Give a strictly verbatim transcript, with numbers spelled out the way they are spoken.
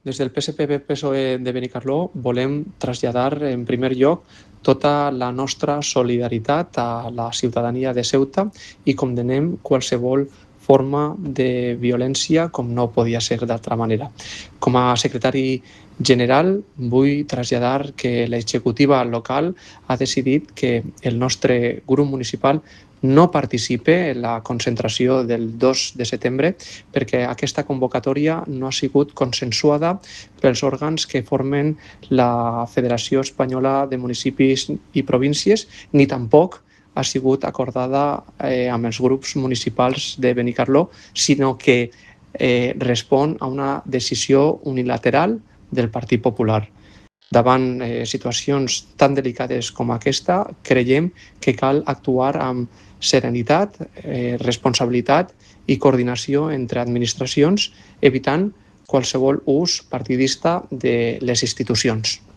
Des del P S P B P S O E de Benicarló volem traslladar, en primer lloc, tota la nostra solidaritat a la ciutadania de Ceuta i condemnem qualsevol forma de violència com no podia ser d'altra manera. Com a secretari general vull traslladar que l'executiva local ha decidit que el nostre grup municipal no participe en la concentració del dos de setembre perquè aquesta convocatòria no ha sigut consensuada pels òrgans que formen la Federació Espanyola de Municipis i Províncies, ni tampoc ha sigut acordada eh, amb els grups municipals de Benicarló, sinó que eh, respon a una decisió unilateral del Partit Popular. Davant eh, situacions tan delicades com aquesta, creiem que cal actuar amb serenitat, eh, responsabilitat i coordinació entre administracions, evitant qualsevol ús partidista de les institucions.